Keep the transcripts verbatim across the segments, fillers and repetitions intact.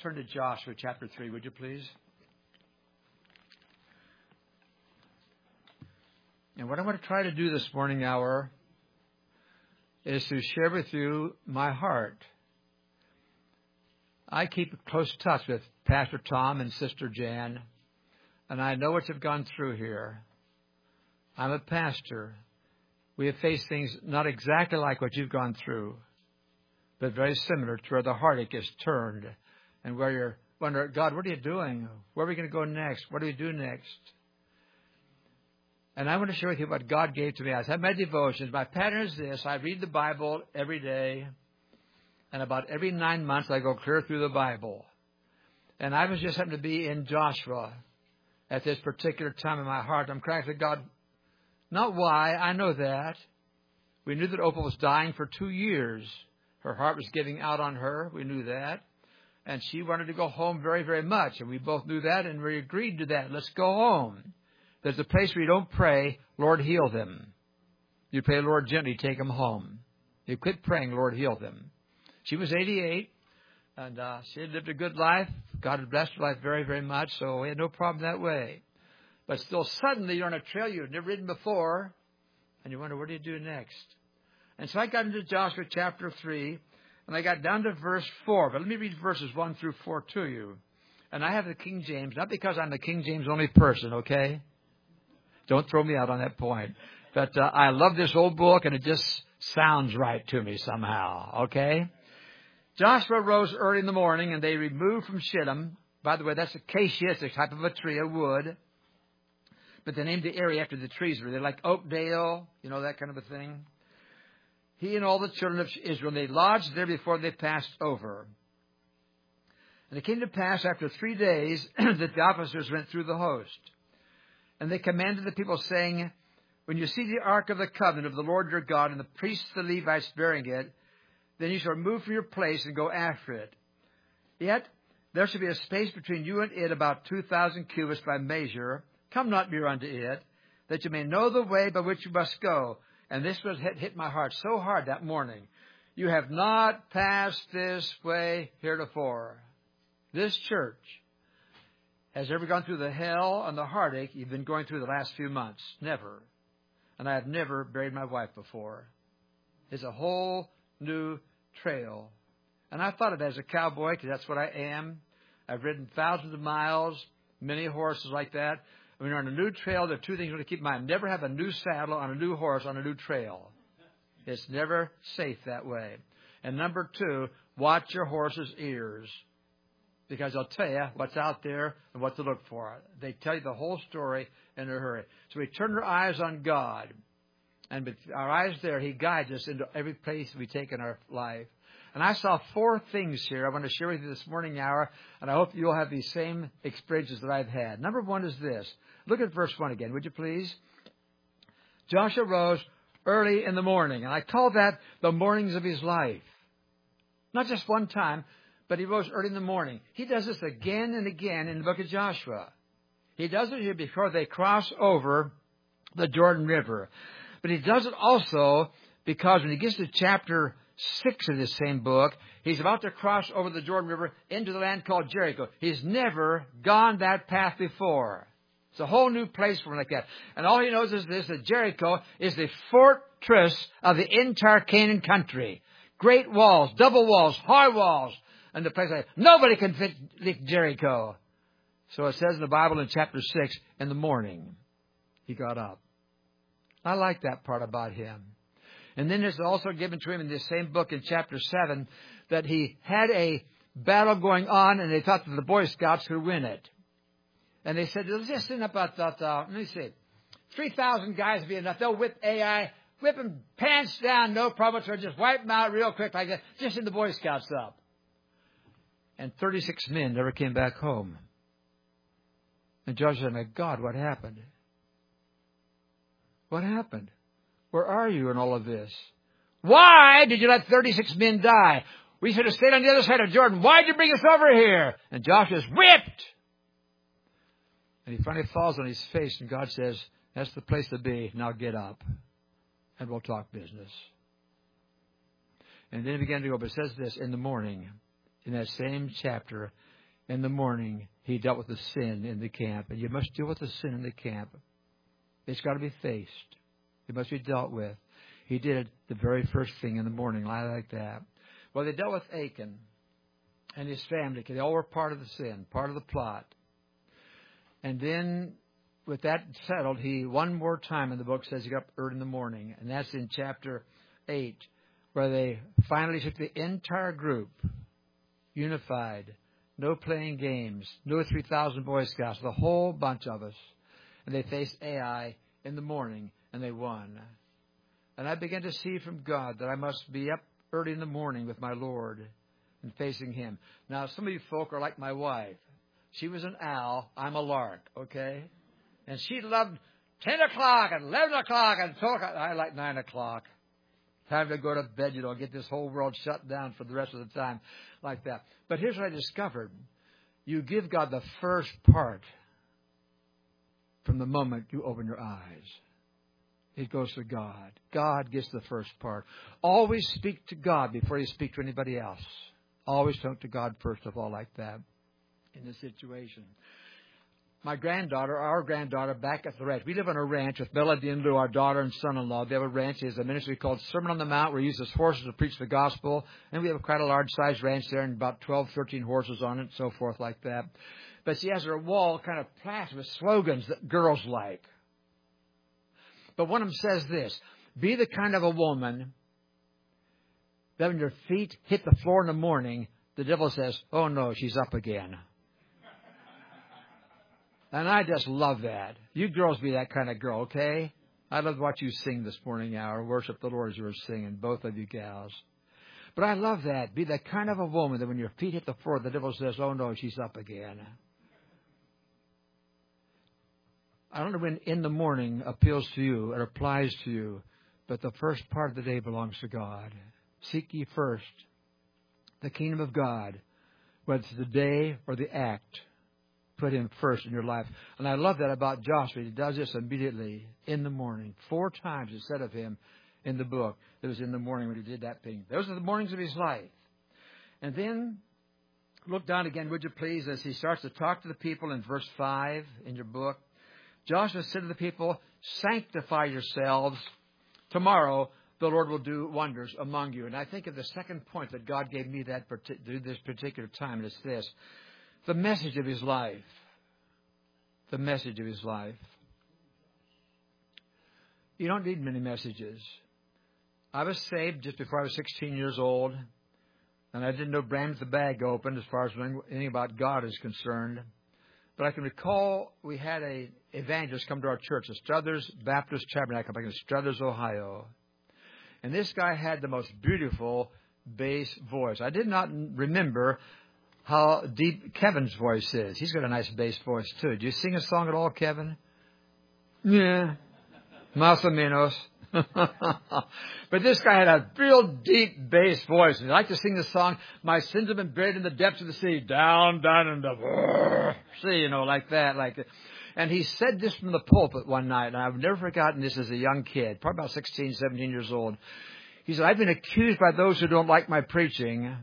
turn to Joshua chapter three, would you please? And what I'm going to try to do this morning hour is to share with you my heart. I keep close touch with Pastor Tom and Sister Jan, and I know what you've gone through here. I'm a pastor. We have faced things not exactly like what you've gone through, but very similar to where the heartache is turned and where you're wondering, God, what are you doing? Where are we going to go next? What do we do next? And I want to share with you what God gave to me. I have my devotions. My pattern is this. I read the Bible every day, and about every nine months I go clear through the Bible. And I was just happened to be in Joshua at this particular time in my heart. I'm crying to God, not why, I know that. We knew that Opal was dying for two years. Her heart was giving out on her. We knew that. And she wanted to go home very, very much. And we both knew that, and we agreed to that. Let's go home. There's a place where you don't pray, Lord, heal them. You pray, Lord, gently take them home. You quit praying, Lord, heal them. She was eighty-eight, and uh, she had lived a good life. God had blessed her life very, very much, so we had no problem that way. But still, suddenly you're on a trail you've never ridden before, and you wonder, what do you do next? And so I got into Joshua chapter three, and I got down to verse four. But let me read verses one through four to you. And I have the King James, not because I'm the King James only person, okay? Don't throw me out on that point. But uh, I love this old book, and it just sounds right to me somehow, okay? Joshua rose early in the morning, and they removed from Shittim. By the way, that's acacia. It's a type of a tree, a wood. But they named the area after the trees. They're like Oakdale, you know, that kind of a thing. He and all the children of Israel, they lodged there before they passed over. And it came to pass after three days that the officers went through the host. And they commanded the people, saying, when you see the ark of the covenant of the Lord your God and the priests, the Levites, bearing it, then you shall remove from your place and go after it. Yet there shall be a space between you and it about two thousand cubits by measure. Come not near unto it, that you may know the way by which you must go. And this was hit, hit my heart so hard that morning. You have not passed this way heretofore. This church has ever gone through the hell and the heartache you've been going through the last few months. Never. And I have never buried my wife before. It's a whole new trail. And I thought of it as a cowboy, because that's what I am. I've ridden thousands of miles, many horses like that. When you're on a new trail, there are two things you want to keep in mind. Never have a new saddle on a new horse on a new trail. It's never safe that way. And number two, watch your horse's ears. Because I'll tell you what's out there and what to look for. They tell you the whole story in a hurry. So we turn our eyes on God. And with our eyes there, He guides us into every place we take in our life. And I saw four things here I want to share with you this morning hour. And I hope you'll have these same experiences that I've had. Number one is this. Look at verse one again, would you please? Joshua rose early in the morning. And I call that the mornings of his life. Not just one time, but he rose early in the morning. He does this again and again in the book of Joshua. He does it here before they cross over the Jordan River. But he does it also because when he gets to chapter six of this same book, he's about to cross over the Jordan River into the land called Jericho. He's never gone that path before. It's a whole new place for him like that. And all he knows is this, that Jericho is the fortress of the entire Canaan country. Great walls, double walls, high walls. And the place like nobody can fit Jericho. So it says in the Bible in chapter six, in the morning, he got up. I like that part about him. And then it's also given to him in this same book in chapter seven that he had a battle going on and they thought that the Boy Scouts could win it. And they said, let's just send up about, uh, let me see, three thousand guys will be enough. They'll whip A I, whip them pants down, no problem. So just wipe them out real quick like that. Just send the Boy Scouts up. And thirty-six men never came back home. And Joshua said, my God, what happened? What happened? Where are you in all of this? Why did you let thirty-six men die? We should have stayed on the other side of Jordan. Why did you bring us over here? And Joshua's whipped. And he finally falls on his face, and God says, that's the place to be. Now get up, and we'll talk business. And then he began to go, but it says this, in the morning, in that same chapter, In the morning, he dealt with the sin in the camp. And you must deal with the sin in the camp. It's got to be faced. It must be dealt with. He did it the very first thing in the morning. I like that. Well, they dealt with Achan and his family, because they all were part of the sin, part of the plot. And then, with that settled, he, one more time in the book, says he got up early in the morning. And that's in chapter eight, where they finally took the entire group, unified, no playing games, no three thousand Boy Scouts, the whole bunch of us. And they faced Ai in the morning, and they won. And I began to see from God that I must be up early in the morning with my Lord and facing Him. Now, some of you folk are like my wife. She was an owl. I'm a lark, okay? And she loved ten o'clock and eleven o'clock and twelve o'clock. I like nine o'clock. Time to go to bed, you know, get this whole world shut down for the rest of the time like that. But here's what I discovered. You give God the first part from the moment you open your eyes. It goes to God. God gets the first part. Always speak to God before you speak to anybody else. Always talk to God first of all, like that in this situation. My granddaughter, our granddaughter, back at the ranch. We live on a ranch with Melody and Lou, our daughter and son-in-law. They have a ranch. There's a ministry called Sermon on the Mount where we use as horses to preach the gospel. And we have quite a large-sized ranch there and about twelve, thirteen horses on it and so forth like that. But she has her wall kind of plastered with slogans that girls like. But one of them says this: be the kind of a woman that when your feet hit the floor in the morning, the devil says, oh no, she's up again. And I just love that. You girls be that kind of girl, okay? I love what you sing this morning hour. Worship the Lord as you were singing, both of you gals. But I love that. Be that kind of a woman that when your feet hit the floor, the devil says, oh no, she's up again. I don't know when in the morning appeals to you or applies to you, but the first part of the day belongs to God. Seek ye first the kingdom of God, whether it's the day or the act. Put Him first in your life. And I love that about Joshua. He does this immediately in the morning. Four times it said of him in the book that it was in the morning when he did that thing. Those are the mornings of his life. And then look down again, would you please, as he starts to talk to the people in verse five in your book. Joshua said to the people, sanctify yourselves. Tomorrow the Lord will do wonders among you. And I think of the second point that God gave me that this particular time, and it's this. The message of his life. The message of his life. You don't need many messages. I was saved just before I was sixteen years old. And I didn't know Bram's the bag opened as far as anything about God is concerned. But I can recall we had a evangelist come to our church, the Struthers Baptist Tabernacle back in Struthers, Ohio. And this guy had the most beautiful bass voice. I did not remember how deep Kevin's voice is. He's got a nice bass voice, too. Do you sing a song at all, Kevin? Yeah. Más o menos. But this guy had a real deep bass voice. And he liked to sing the song, my sins have been buried in the depths of the sea. Down, down in the sea, you know, like that. like. And he said this from the pulpit one night, and I've never forgotten this as a young kid, probably about sixteen, seventeen years old. He said, I've been accused by those who don't like my preaching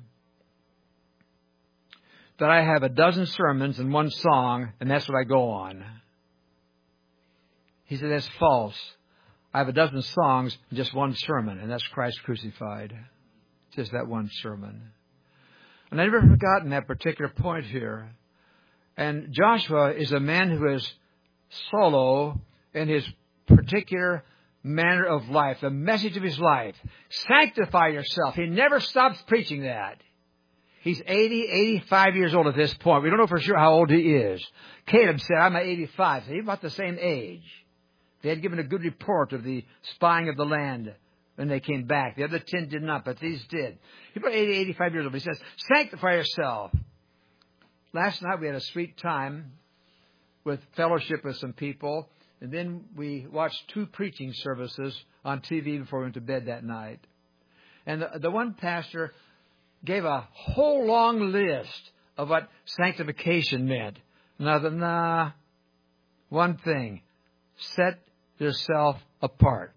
that I have a dozen sermons and one song, and that's what I go on. He said, that's false. I have a dozen songs and just one sermon, and that's Christ crucified. Just that one sermon. And I've never forgotten that particular point here. And Joshua is a man who is solo in his particular manner of life, the message of his life. Sanctify yourself. He never stops preaching that. He's eighty, eighty-five years old at this point. We don't know for sure how old he is. Caleb said, I'm eighty-five. So he's about the same age. They had given a good report of the spying of the land when they came back. The other ten did not, but these did. He's about eighty, eighty-five years old. He says, sanctify yourself. Last night we had a sweet time with fellowship with some people. And then we watched two preaching services on T V before we went to bed that night. And the, the one pastor gave a whole long list of what sanctification meant. Another, nah, one thing, set yourself apart.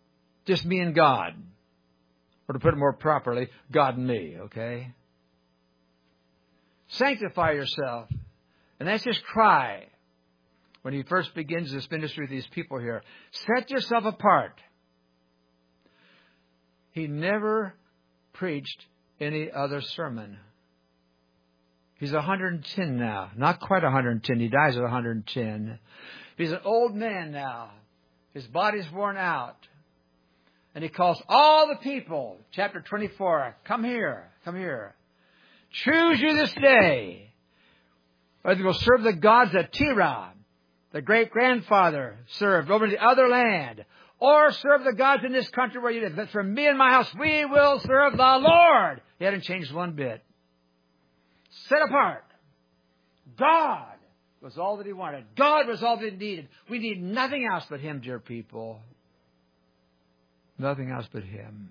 Just me and God. Or to put it more properly, God and me, okay? Sanctify yourself. And that's his cry when he first begins this ministry with these people here. Set yourself apart. He never preached any other sermon. He's one hundred ten now. Not quite one hundred ten. He dies at one hundred ten. He's an old man now. His body's worn out. And he calls all the people, chapter twenty-four, come here, come here. Choose you this day whether you will serve the gods that Terah, the great-grandfather, served over in the other land, or serve the gods in this country where you live. But for me and my house, we will serve the Lord. He hadn't changed one bit. Set apart. God was all that he wanted. God was all that he needed. We need nothing else but him, dear people. Nothing else but him.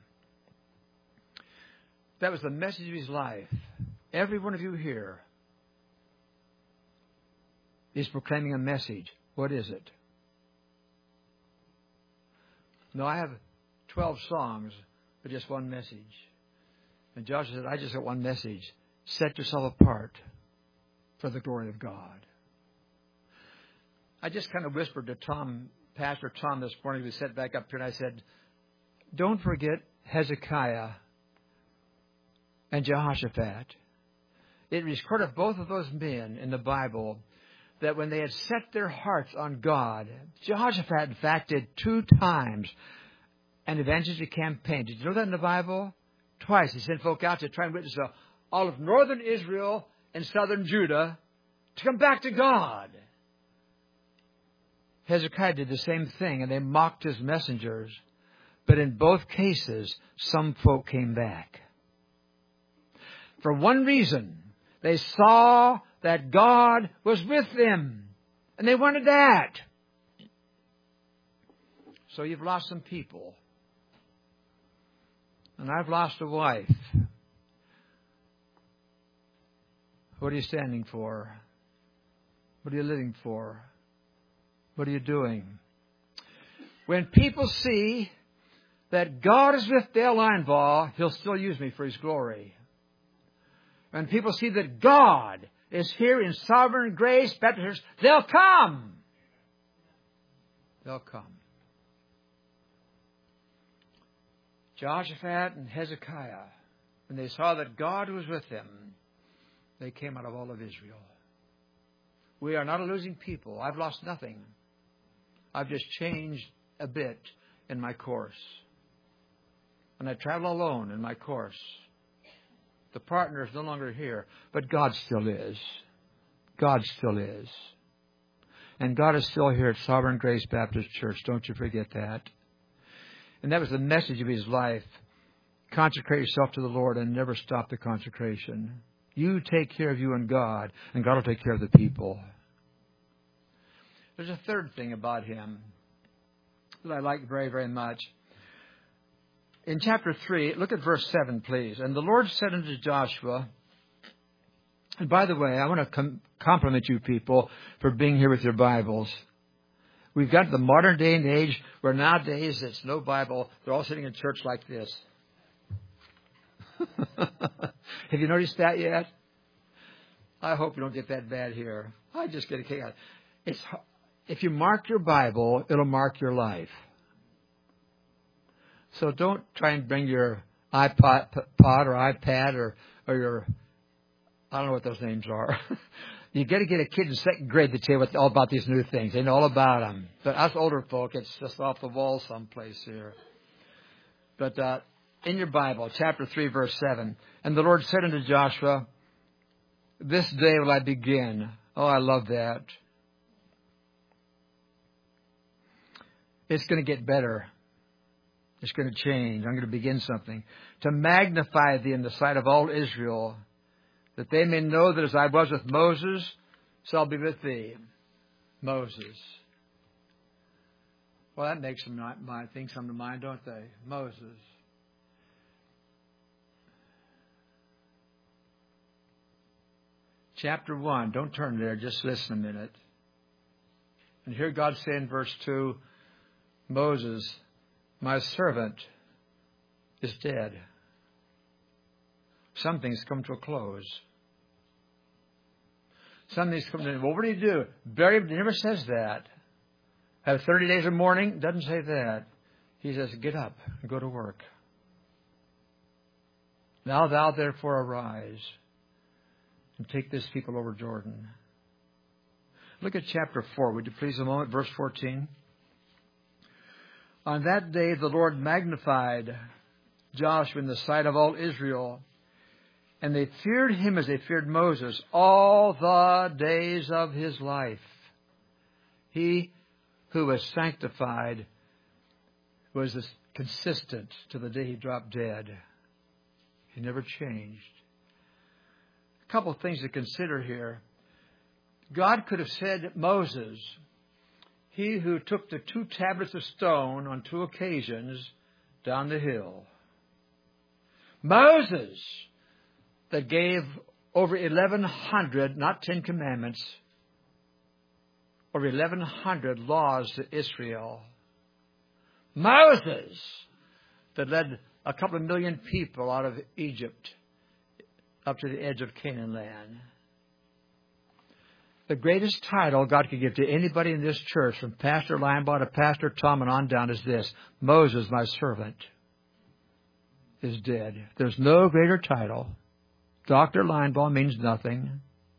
That was the message of his life. Every one of you here is proclaiming a message. What is it? No, I have twelve songs, but just one message. And Joshua said, I just got one message. Set yourself apart for the glory of God. I just kind of whispered to Tom, Pastor Tom this morning. We sat back up here and I said, don't forget Hezekiah and Jehoshaphat. It is recorded of both of those men in the Bible that when they had set their hearts on God, Jehoshaphat, in fact, did two times an evangelistic campaign. Did you know that in the Bible? Twice. He sent folk out to try and witness to all of northern Israel and southern Judah to come back to God. Hezekiah did the same thing, and they mocked his messengers. But in both cases, some folk came back. For one reason, they saw that God was with them. And they wanted that. So you've lost some people. And I've lost a wife. What are you standing for? What are you living for? What are you doing? When people see that God is with Dale Linebaugh, he'll still use me for his glory. When people see that God is here in sovereign grace, Baptist Church, they'll come. They'll come. Jehoshaphat and Hezekiah, when they saw that God was with them, they came out of all of Israel. We are not a losing people. I've lost nothing. I've just changed a bit in my course. And I travel alone in my course. The partner is no longer here, but God still is. God still is. And God is still here at Sovereign Grace Baptist Church. Don't you forget that. And that was the message of his life. Consecrate yourself to the Lord and never stop the consecration. You take care of you and God, and God will take care of the people. There's a third thing about him that I like very, very much. In chapter three, look at verse seven, please. And the Lord said unto Joshua, and by the way, I want to com- compliment you people for being here with your Bibles. We've got the modern day and age where nowadays it's no Bible. They're all sitting in church like this. Have you noticed that yet? I hope you don't get that bad here. I just get a kick out of it. It's, if you mark your Bible, it'll mark your life. So don't try and bring your iPod pod or iPad or, or your, I don't know what those names are. You got to get a kid in second grade to tell you what, all about these new things. They know all about them. But us older folk, it's just off the wall someplace here. But uh, in your Bible, chapter three, verse seven, and the Lord said unto Joshua, this day will I begin. Oh, I love that. It's going to get better. It's going to change. I'm going to begin something. To magnify thee in the sight of all Israel, that they may know that as I was with Moses, so I'll be with thee. Moses. Well, that makes some mind, things come to mind, don't they? Moses. Chapter one. Don't turn there. Just listen a minute. And here God said in verse two, Moses, my servant, is dead. Some things come to a close. Some of these come in, well, what do you do? Bury him? He never says that. Have thirty days of mourning? Doesn't say that. He says, get up and go to work. Now thou therefore arise and take this people over Jordan. Look at chapter four, would you please, a moment, verse fourteen. On that day the Lord magnified Joshua in the sight of all Israel, and they feared him as they feared Moses all the days of his life. He who was sanctified was consistent to the day he dropped dead. He never changed. A couple of things to consider here. God could have said, Moses, he who took the two tablets of stone on two occasions down the hill. Moses, that gave over eleven hundred, not Ten Commandments, over eleven hundred laws to Israel. Moses, that led a couple of million people out of Egypt up to the edge of Canaan land. The greatest title God could give to anybody in this church, from Pastor Linebaugh to Pastor Tom and on down, is this: Moses, my servant, is dead. There's no greater title. Doctor Linebaugh means nothing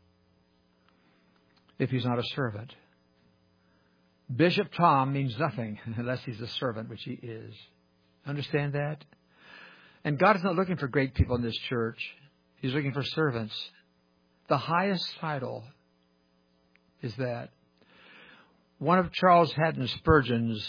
if he's not a servant. Bishop Tom means nothing unless he's a servant, which he is. Understand that? And God is not looking for great people in this church. He's looking for servants. The highest title is that. One of Charles Haddon Spurgeon's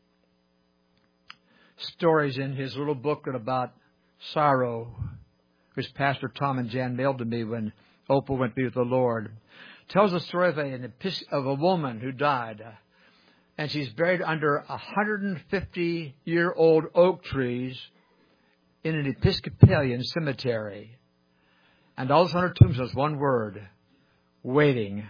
stories in his little booklet about sorrow, which Pastor Tom and Jan mailed to me when Opal went to be with the Lord, tells the story of a, of a woman who died. And she's buried under one hundred fifty year old oak trees in an Episcopalian cemetery. And all that's on her tombstone is one word: waiting.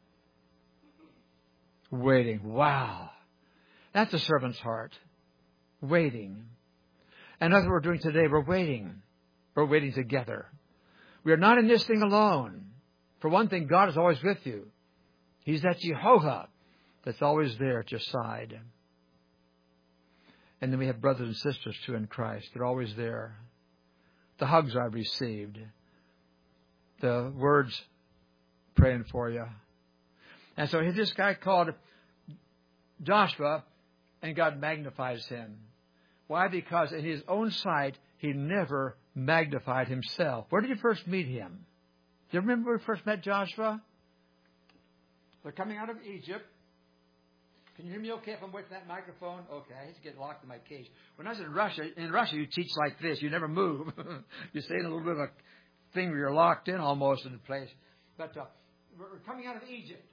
Waiting. Wow. That's a servant's heart. Waiting. And that's what we're doing today. We're waiting. We're waiting together. We are not in this thing alone. For one thing, God is always with you. He's that Jehovah that's always there at your side. And then we have brothers and sisters too in Christ. They're always there. The hugs I've received. The words praying for you. And so here's this guy called Joshua, and God magnifies him. Why? Because in his own sight, he never magnified himself. Where did you first meet him? Do you remember where we first met Joshua? They're coming out of Egypt. Can you hear me okay if I'm waiting for that microphone? Okay, I hate to get locked in my cage. When I was in Russia, in Russia you teach like this. You never move. You stay in a little bit of a thing where you're locked in almost in place. But uh, we're coming out of Egypt.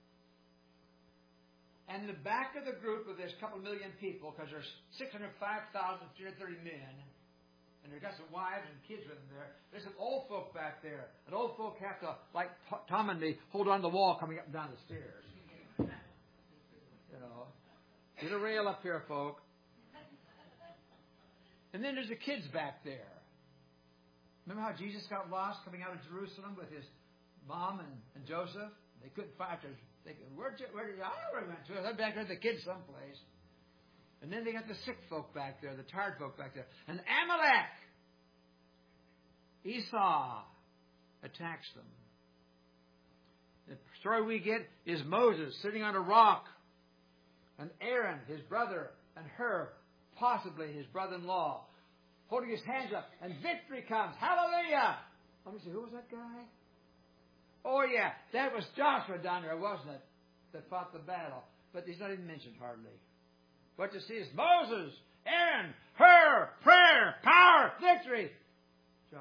And in the back of the group of this couple million people, because there's six hundred five thousand three hundred thirty men, and they've got some wives and kids with them there. There's some old folk back there. And old folk have to, like Tom and me, hold on to the wall coming up and down the stairs. You know, get a rail up here, folk. And then there's the kids back there. Remember how Jesus got lost coming out of Jerusalem with his mom and, and Joseph? They couldn't find her. They could, where did where did I never went to? I'm back there with the kids someplace. And then they got the sick folk back there, the tired folk back there. And Amalek, Esau, attacks them. The story we get is Moses sitting on a rock, and Aaron, his brother, and Hur, possibly his brother-in-law, holding his hands up, and victory comes. Hallelujah! Let me see, who was that guy? Oh, yeah, that was Joshua down there, wasn't it, that fought the battle. But he's not even mentioned hardly. What you see is Moses, Aaron, Hur, prayer, power, victory. Josh?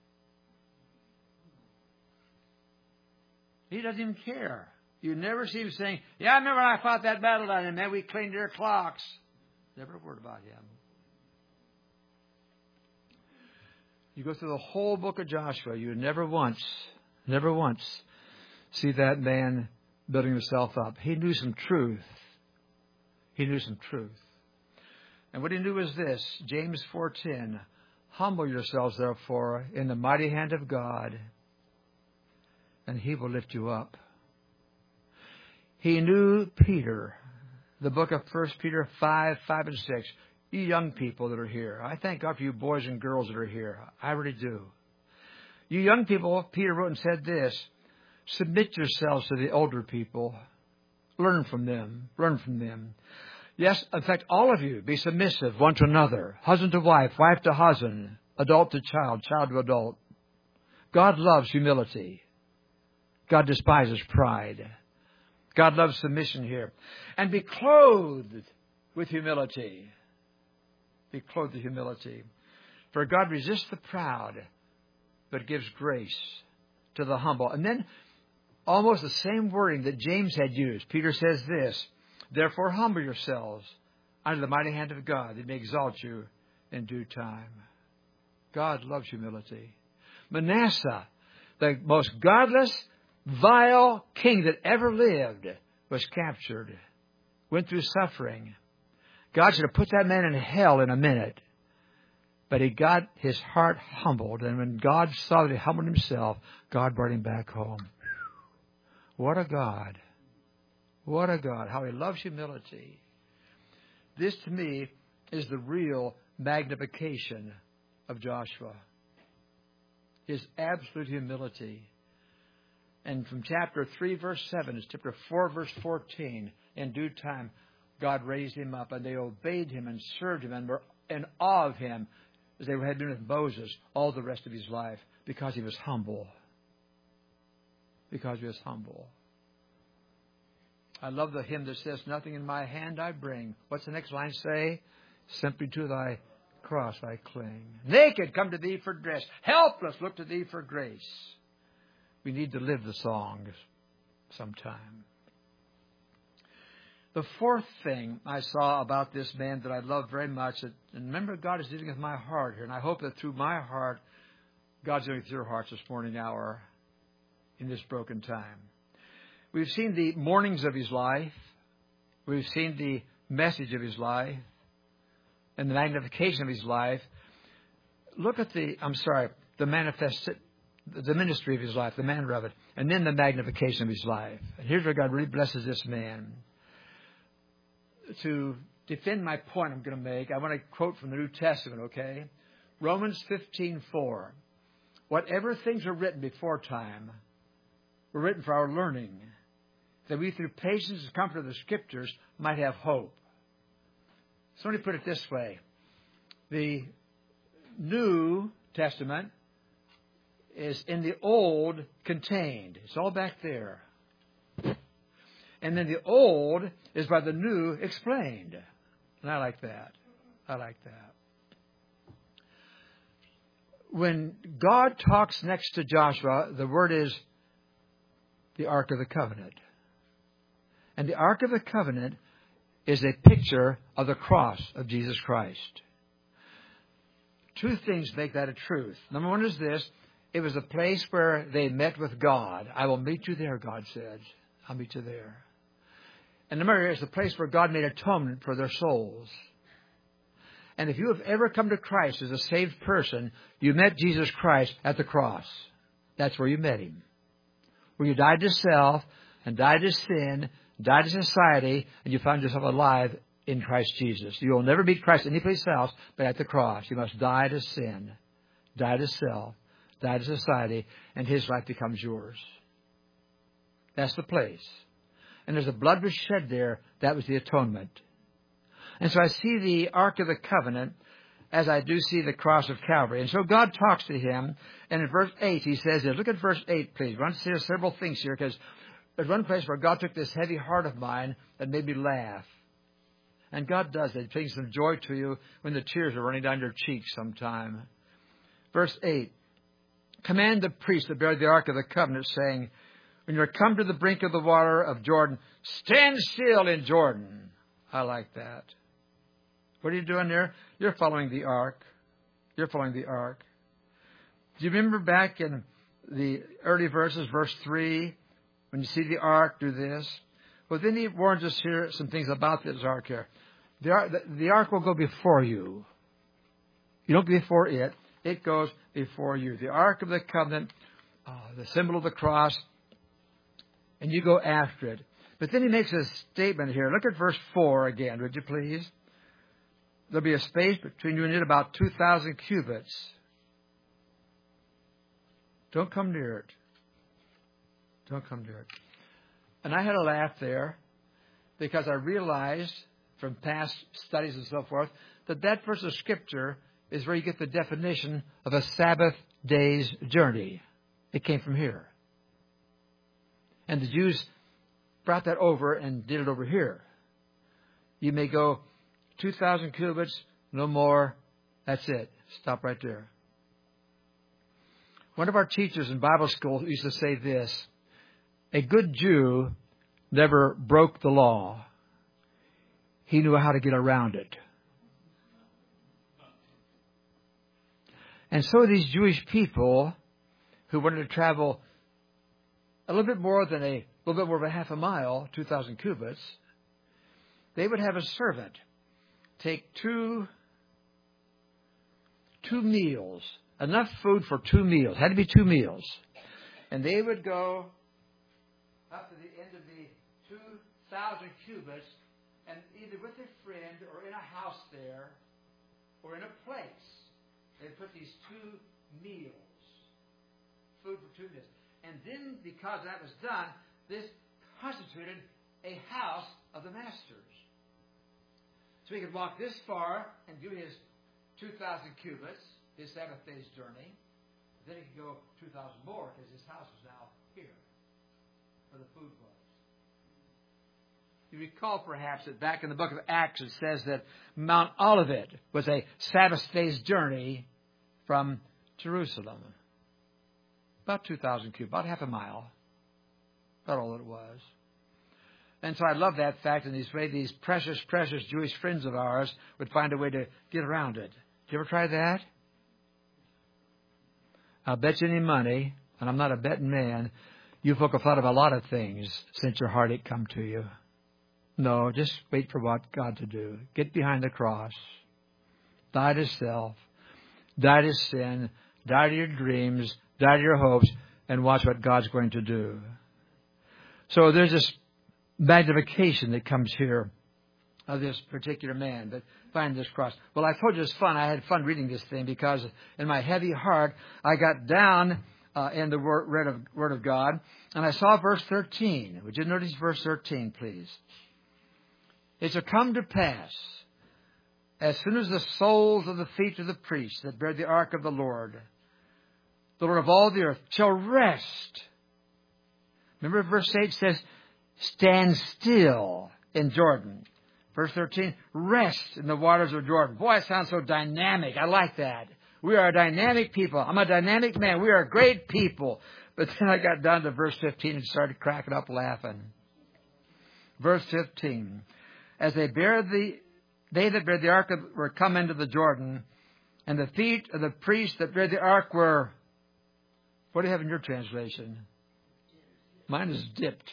He doesn't even care. You never see him saying, yeah, I remember when I fought that battle down there, man, we cleaned their clocks. Never a word about him. You go through the whole book of Joshua, you never once, never once see that man building himself up. He knew some truth. He knew some truth. And what he knew was this, James four ten, humble yourselves, therefore, in the mighty hand of God, and He will lift you up. He knew Peter. The book of First Peter five, five and six. You young people that are here, I thank God for you boys and girls that are here. I really do. You young people, Peter wrote and said this, submit yourselves to the older people. Learn from them. Learn from them. Yes, in fact, all of you, be submissive one to another. Husband to wife, wife to husband, adult to child, child to adult. God loves humility. God despises pride. God loves submission here. And be clothed with humility. Be clothed with humility. For God resists the proud, but gives grace to the humble. And then almost the same wording that James had used. Peter says this, therefore humble yourselves under the mighty hand of God, that He may exalt you in due time. God loves humility. Manasseh, the most godless, vile king that ever lived, was captured, went through suffering. God should have put that man in hell in a minute. But he got his heart humbled. And when God saw that he humbled himself, God brought him back home. What a God. What a God. How He loves humility. This to me is the real magnification of Joshua. His absolute humility. And from chapter three, verse seven, to chapter four, verse fourteen, in due time, God raised him up, and they obeyed him and served him and were in awe of him as they had been with Moses all the rest of his life, because he was humble. Because he was humble. I love the hymn that says, nothing in my hand I bring. What's the next line say? Simply to thy cross I cling. Naked, come to thee for dress. Helpless, look to thee for grace. We need to live the songs sometime. The fourth thing I saw about this man that I love very much, and remember, God is dealing with my heart here, and I hope that through my heart, God's dealing with your hearts this morning hour in this broken time. We've seen the mornings of his life. We've seen the message of his life and the magnification of his life. Look at the, I'm sorry, the manifest, the ministry of his life, the manner of it, and then the magnification of his life. And here's where God really blesses this man. To defend my point I'm going to make, I want to quote from the New Testament, okay? Romans fifteen four. Whatever things are written before time were written for our learning, that we through patience and comfort of the Scriptures might have hope. So let me put it this way. The New Testament is in the Old contained. It's all back there. And then the Old is by the New explained. And I like that. I like that. When God talks next to Joshua, the word is the Ark of the Covenant. And the Ark of the Covenant is a picture of the cross of Jesus Christ. Two things make that a truth. Number one is this. It was a place where they met with God. I will meet you there, God said. I'll meet you there. And number two is the place where God made atonement for their souls. And if you have ever come to Christ as a saved person, you met Jesus Christ at the cross. That's where you met Him. Where you died to self and died to sin, died to society, and you found yourself alive in Christ Jesus. You will never meet Christ anyplace else but at the cross. You must die to sin, die to self, die to society, and His life becomes yours. That's the place. And as the blood was shed there, that was the atonement. And so I see the Ark of the Covenant as I do see the cross of Calvary. And so God talks to him. And in verse eight, He says, look at verse eight, please. I want to say several things here, because there's one place where God took this heavy heart of mine that made me laugh. And God does that. He brings some joy to you when the tears are running down your cheeks sometime. Verse eight, command the priest to bear the Ark of the Covenant, saying, when you are come to the brink of the water of Jordan, stand still in Jordan. I like that. What are you doing there? You're following the ark. You're following the ark. Do you remember back in the early verses, verse three, when you see the ark, do this? Well, then He warns us here some things about this ark here. The ark, the, the ark will go before you. You don't go before it. It goes before you. The Ark of the Covenant, uh, the symbol of the cross, and you go after it. But then he makes a statement here. Look at verse four again, would you please? There'll be a space between you and it about two thousand cubits. Don't come near it. Don't come near it. And I had a laugh there because I realized from past studies and so forth that that verse of Scripture is where you get the definition of a Sabbath day's journey. It came from here. And the Jews brought that over and did it over here. You may go two thousand cubits, no more. That's it. Stop right there. One of our teachers in Bible school used to say this: a good Jew never broke the law. He knew how to get around it. And so these Jewish people who wanted to travel a little bit more than a little bit more of a half a mile, two thousand cubits, they would have a servant take two two meals, enough food for two meals. Had to be two meals. And they would go up to the end of the two thousand cubits, and either with a friend or in a house there or in a place, they put these two meals, food for two meals. And then, because that was done, this constituted a house of the masters. So he could walk this far and do his two thousand cubits, his Sabbath day's journey. Then he could go two thousand more because his house was now here where the food was. You recall perhaps that back in the book of Acts it says that Mount Olivet was a Sabbath day's journey from Jerusalem. About two thousand cubits, about half a mile. About all it was. And so I love that fact, and these way these precious, precious Jewish friends of ours would find a way to get around it. Did you ever try that? I'll bet you any money, and I'm not a betting man, you folk have thought of a lot of things since your heartache come to you. No, just wait for what God to do. Get behind the cross. Die to self. Die to sin. Die to your dreams. Die to your hopes. And watch what God's going to do. So there's this magnification that comes here of this particular man. But find this cross. Well, I told you it's fun. I had fun reading this thing because in my heavy heart, I got down uh, in the word of, word of God. And I saw verse thirteen. Would you notice verse thirteen, please? It shall come to pass, as soon as the soles of the feet of the priests that bear the ark of the Lord, the Lord of all the earth, shall rest. Remember verse eight says, stand still in Jordan. Verse thirteen, rest in the waters of Jordan. Boy, it sounds so dynamic. I like that. We are a dynamic people. I'm a dynamic man. We are a great people. But then I got down to verse fifteen and started cracking up laughing. Verse fifteen. As they bear the, they that bear the ark of, were come into the Jordan, and the feet of the priests that bear the ark were, what do you have in your translation? Mine is dipped.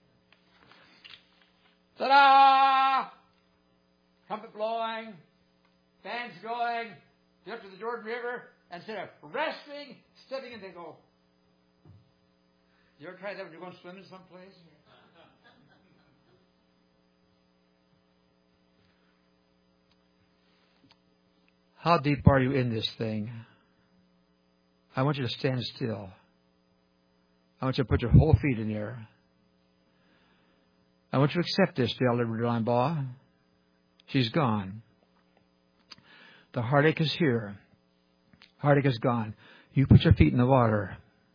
Ta-da! Trumpet blowing, fans going, get up to the Jordan River, and instead of resting, stepping in, they go. You ever try that when you're going swimming someplace? How deep are you in this thing? I want you to stand still. I want you to put your whole feet in the air. I want you to accept this, dear Liberty Linebaugh. She's gone. The heartache is here. Heartache is gone. You put your feet in the water.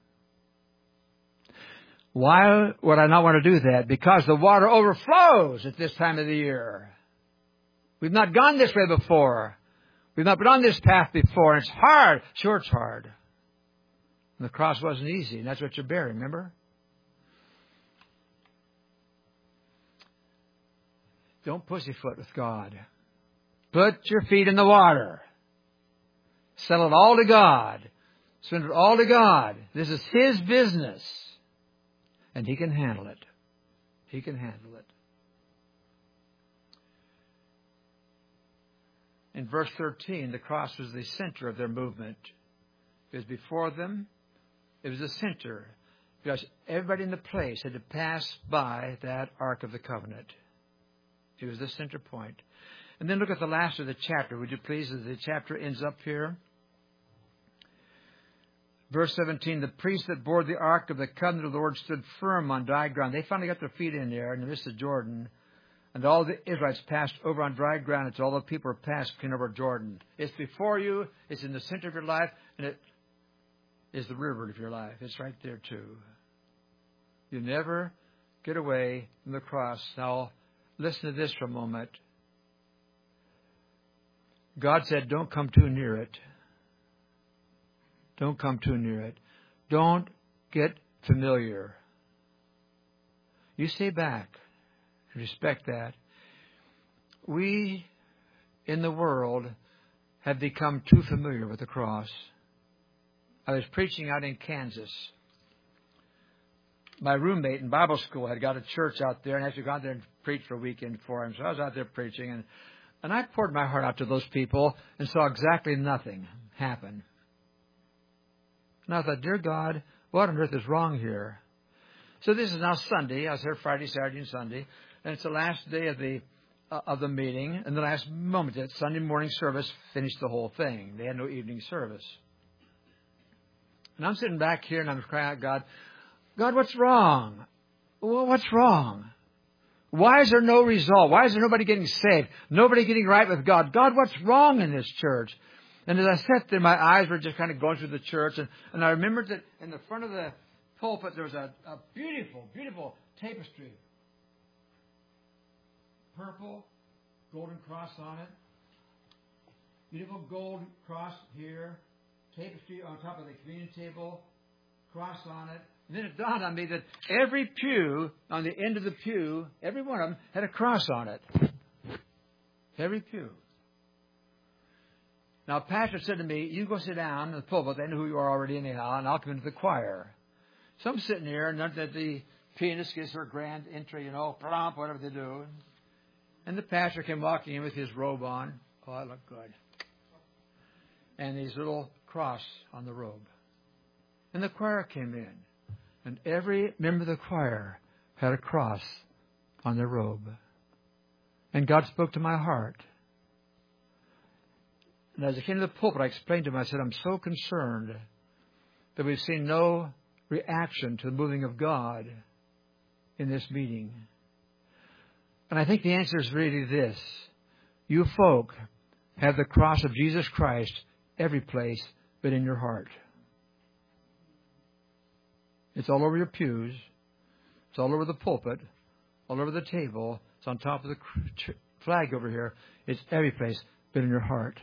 Why would I not want to do that? Because the water overflows at this time of the year. We've not gone this way before. We've not been on this path before. And it's hard. Sure, it's hard. And the cross wasn't easy. And that's what you're bearing, remember? Don't pussyfoot with God. Put your feet in the water. Settle it all to God. Surrender it all to God. This is His business. And He can handle it. He can handle it. In verse thirteen, the cross was the center of their movement. It was before them. It was the center. Because everybody in the place had to pass by that Ark of the Covenant. It was the center point. And then look at the last of the chapter, would you please, as the chapter ends up here. Verse seventeen, the priests that bore the Ark of the Covenant of the Lord stood firm on dry ground. They finally got their feet in there in the midst of Jordan. And all the Israelites passed over on dry ground until all the people were passed clean over Jordan. It's before you. It's in the center of your life. And it is the river of your life. It's right there too. You never get away from the cross. Now, listen to this for a moment. God said, don't come too near it. Don't come too near it. Don't get familiar. You stay back. Respect that. We, in the world, have become too familiar with the cross. I was preaching out in Kansas. My roommate in Bible school had got a church out there and actually gone there and preached for a weekend for him. So I was out there preaching, and, and I poured my heart out to those people and saw exactly nothing happen. And I thought, dear God, what on earth is wrong here? So this is now Sunday. I was here Friday, Saturday, and Sunday. And it's the last day of the uh, of the meeting. And the last moment, that Sunday morning service finished the whole thing. They had no evening service. And I'm sitting back here and I'm crying out, God, God, what's wrong? Well, what's wrong? Why is there no result? Why is there nobody getting saved? Nobody getting right with God? God, what's wrong in this church? And as I sat there, my eyes were just kind of going through the church. And, and I remembered that in the front of the pulpit, there was a, a beautiful, beautiful tapestry. Purple, golden cross on it. Beautiful gold cross here. Tapestry on top of the communion table. Cross on it. And then it dawned on me that every pew, on the end of the pew, every one of them had a cross on it. Every pew. Now, pastor said to me, you go sit down in the pulpit. They know who you are already anyhow, and I'll come into the choir. So I'm sitting here, and then the pianist gives her grand entry, you know, plomp, whatever they do. And the pastor came walking in with his robe on. Oh, I look good. And his little cross on the robe. And the choir came in. And every member of the choir had a cross on their robe. And God spoke to my heart. And as I came to the pulpit, I explained to him, I said, I'm so concerned that we've seen no reaction to the moving of God in this meeting. And I think the answer is really this. You folk have the cross of Jesus Christ every place but in your heart. It's all over your pews. It's all over the pulpit. All over the table. It's on top of the flag over here. It's every place but in your heart.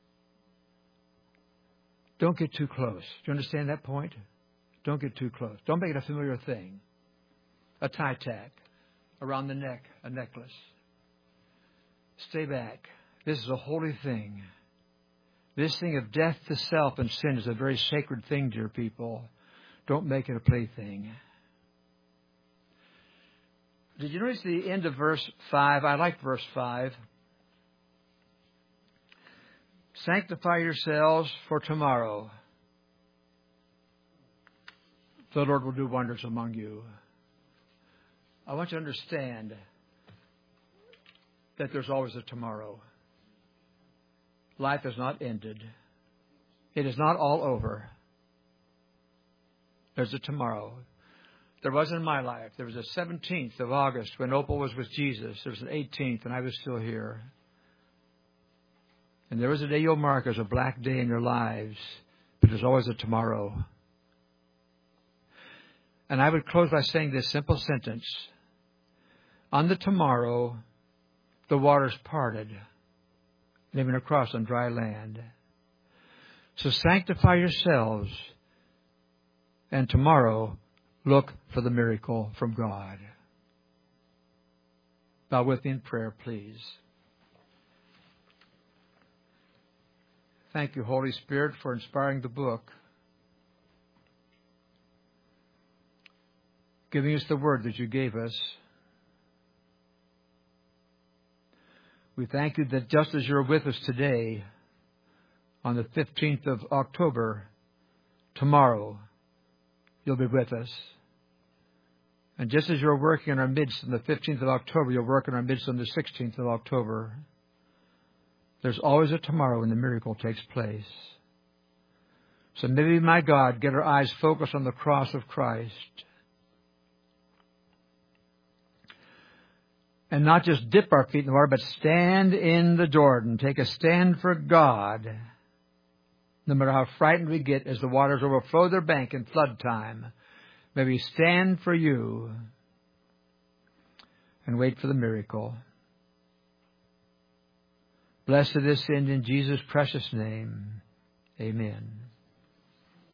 Don't get too close. Do you understand that point? Don't get too close. Don't make it a familiar thing. A tie tack around the neck, a necklace. Stay back. This is a holy thing. This thing of death to self and sin is a very sacred thing, dear people. Don't make it a plaything. Did you notice the end of verse five? I like verse five. Sanctify yourselves for tomorrow. The Lord will do wonders among you. I want you to understand that there's always a tomorrow. Life is not ended. It is not all over. There's a tomorrow. There was in my life. There was a seventeenth of August when Opal was with Jesus. There was an eighteenth and I was still here. And there was a day you'll mark as a black day in your lives, but there's always a tomorrow. And I would close by saying this simple sentence. On the tomorrow, the waters parted, leaving across on dry land. So sanctify yourselves, and tomorrow, look for the miracle from God. Bow with me in prayer, please. Thank you, Holy Spirit, for inspiring the book, giving us the word that you gave us. We thank you that just as you're with us today, on the fifteenth of October, tomorrow, you'll be with us. And just as you're working in our midst on the fifteenth of October, you'll work in our midst on the sixteenth of October. There's always a tomorrow when the miracle takes place. So maybe, my God, get our eyes focused on the cross of Christ. And not just dip our feet in the water, but stand in the Jordan. Take a stand for God. No matter how frightened we get as the waters overflow their bank in flood time, may we stand for you and wait for the miracle. Blessed this end in Jesus' precious name. Amen.